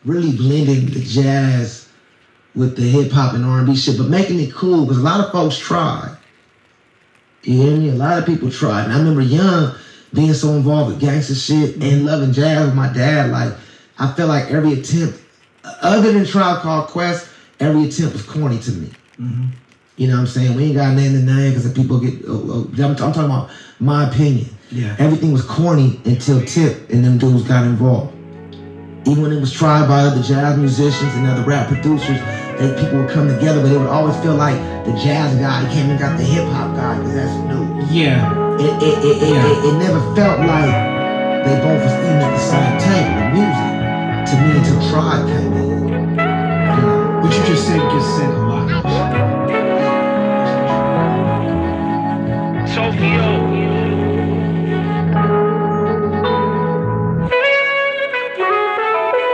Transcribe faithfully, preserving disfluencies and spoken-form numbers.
really blending the jazz with the hip hop and R and B shit, but making it cool because a lot of folks tried. You hear me? A lot of people tried. And I remember young being so involved with gangster shit and loving jazz with my dad. Like, I felt like every attempt, other than Tribe Called Quest, every attempt was corny to me. Mm-hmm. You know what I'm saying? We ain't got name to name because people get, uh, uh, I'm, I'm talking about my opinion. Yeah. Everything was corny until Tip and them dudes got involved. Even when it was tried by other jazz musicians and other rap producers, they, people would come together, but they would always feel like the jazz guy came and got the hip hop guy because that's new. Yeah. It it, it, it, yeah. it it never felt like they both was eating at the same table in music to me until Tribe came in. You know? What you just said just said a lot.